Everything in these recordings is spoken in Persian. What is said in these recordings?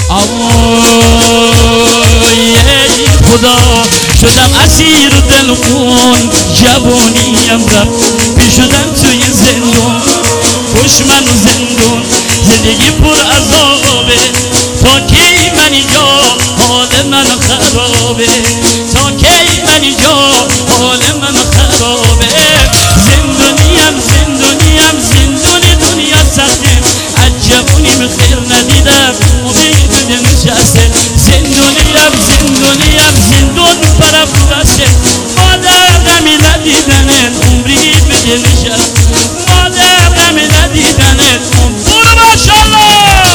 آوای خدا شدم اسیر دلخون جوانیم رفت بی شدم توی زندون دشمن زندون زندگی پر عذابه تا کی من اینجا حال من خرابه تا کی من اینجا حال من خرابه زندونیم زندونیم زندونی دنیا سخته عجبونیم خیر ندیدم امید نشسته زندونیم زندونیم زندون برم بسته مادر غمی ندیدنت عمری بده نشست مادر غمی ندیدنت برو ماشالله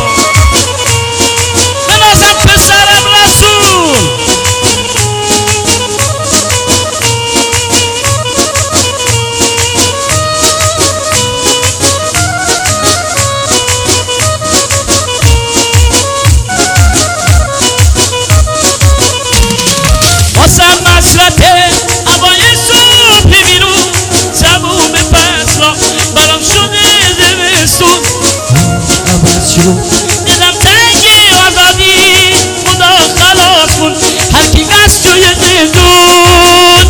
بنازم پسرم رسول واسم مسلطه هوای صبح بیرون زبون پس را برام شده زمستون دلم تنگی آزادی خدا خلاص کن هر کی هست توی زندون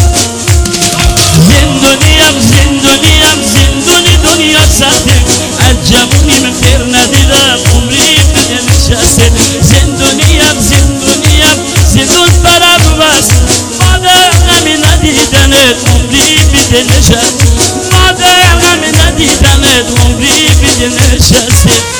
زندونیم زندونیم زندونی دنیا سخته عجبونیم خیر ندیدم عمری بده نشسته زندونیم زندونیم زندون برم بست مادر غمی ندیدنت عمری بده نشست مادر غمی ندیدنت عمری بده نشسته